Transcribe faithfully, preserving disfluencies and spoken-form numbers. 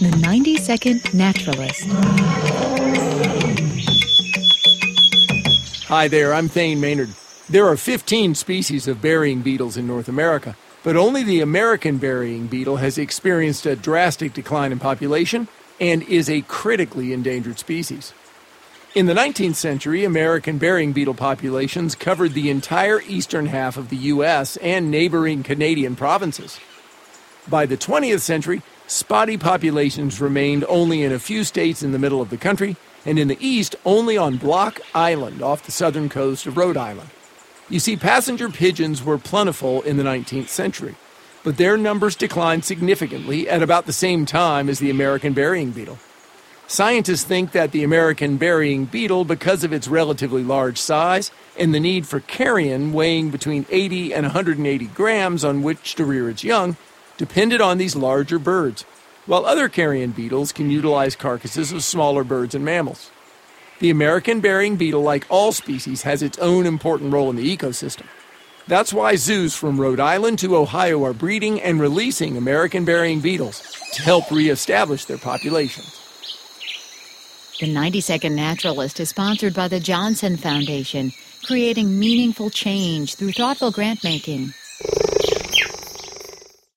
The ninety-second Naturalist. Hi there, I'm Thane Maynard. There are fifteen species of burying beetles in North America, but only the American burying beetle has experienced a drastic decline in population and is a critically endangered species. In the nineteenth century, American burying beetle populations covered the entire eastern half of the U S and neighboring Canadian provinces. By the twentieth century, spotty populations remained only in a few states in the middle of the country, and in the east only on Block Island off the southern coast of Rhode Island. You see, passenger pigeons were plentiful in the nineteenth century, but their numbers declined significantly at about the same time as the American burying beetle. Scientists think that the American burying beetle, because of its relatively large size and the need for carrion weighing between eighty and one hundred eighty grams on which to rear its young, depended on these larger birds, while other carrion beetles can utilize carcasses of smaller birds and mammals. The American burying beetle, like all species, has its own important role in the ecosystem. That's why zoos from Rhode Island to Ohio are breeding and releasing American burying beetles to help reestablish their populations. The ninety-second Naturalist is sponsored by the Johnson Foundation, creating meaningful change through thoughtful grant-making.